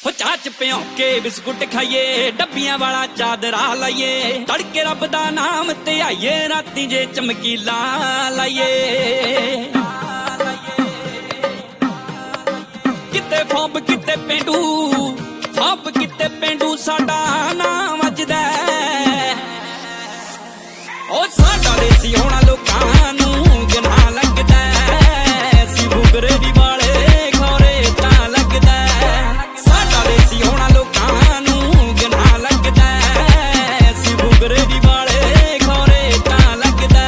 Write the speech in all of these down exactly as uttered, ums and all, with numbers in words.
हो चाच प्यों के बिस्कुट खाइए डब्बियां वाला चादरा लाइए तड़के रब दा नाम ते आइए राती जे चमकीला लाइए किते फौब किते पेंडू फौब किते पेंडू साडा नाम अजदा ओ साडा देसी होना लोकां नू गनाह लगदा सी बुगरे दी वाले खोरे तां लगदा साडा देसी होना लोकां नू गनाह लगदा सी बुगरे दी वाले खोरे तां लगदा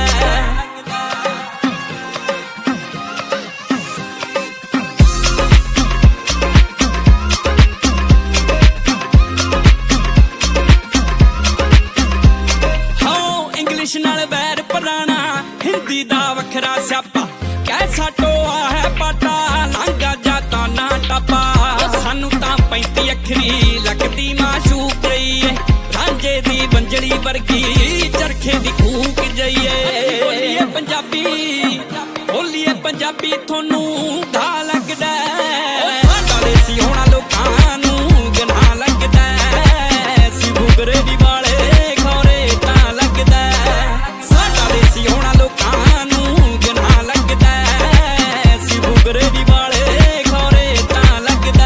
इंग्लिश नाल बैर पुराना हिंदी दा वखरा स्यापा कैसा टोआ है पाटा लांगा जाता ना टपा सानू तां पैंती अखरी लगदी माशूक रही है रांझे दी बंजड़ी वर्गी चरखे दी कूक जाइए बोलिए पंजाबी बोलिए पंजाबी थोनू धा लगदा साडा देसी होना लोकां नू गनाह लगदा सी बुगरे दी वाले खोरे तां लगदा साडा देसी होना लोकां नू गनाह लगदा सी बुगरे दी वाले खोरे तां लगदा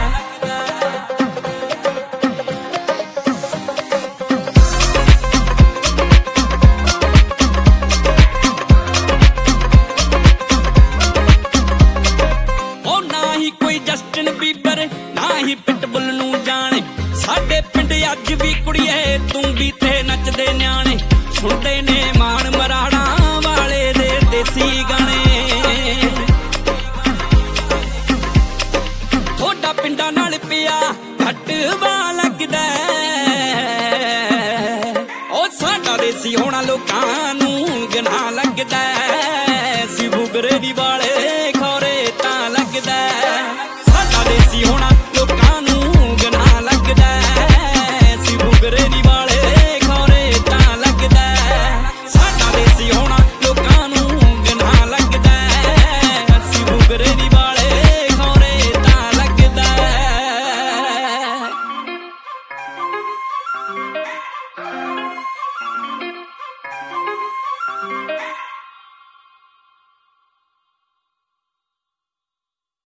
ओ ना ही कोई जस्टिन बीबर ना ही पिटबुल नू जाने साडे पिंड अज भी कुड़िए तू भी ते नचदे न्याणे सुनदे ने मान मराड़ा वाले दे देसी गाने थोड़ा पिंडा नाल पिया घटवा लगदा ओ साडा देसी होना लोकां नू गनाह लगदा सी बुगरे दी वाले खोरे तां लगदा